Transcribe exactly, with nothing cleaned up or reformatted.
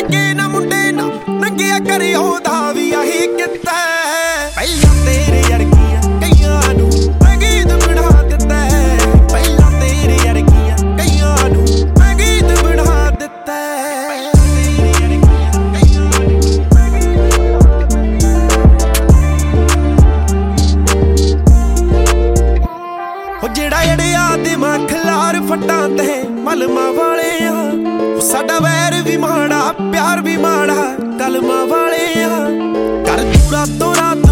ਲੱਗੇ ਨਾ ਮੁੰਡੇ ਨਾ ਨੰਗਿਆ ਕਰਿਓ ਦਾ ਵੀ ਆਹੀ ਕੀਤਾ ਪਹਿਲਾਂ ਤੇਰੇ ਵਰਗੀਆਂ ਕਈਆਂ ਨੂੰ ਮੈਂ ਗੀਤ ਬਣਾ ਦਿੱਤਾ ਪਹਿਲਾਂ ਤੇਰੇ ਵਰਗੀਆਂ ਕਈਆਂ ਨੂੰ ਮੈਂ ਗੀਤ ਬਣਾ ਦਿੱਤਾ ਜਿਹੜਾ ਅੜਿਆ ਦਿਮਾਗ ਖਲਾਰ ਫੱਟਾਂ ਤੇ ਮਲਮਾਂ ਵਾਲੇ ਆ ਸਾਡਾ ਵੈਰ ਵੀ ਮਾੜਾ ਪਿਆਰ ਵੀ ਮਾੜਾ ਕਲਮਾਂ ਵਾਲੇ ਆ ਕਰ ਤੂੰ ਰਾਤੋਂ ਰਾਤ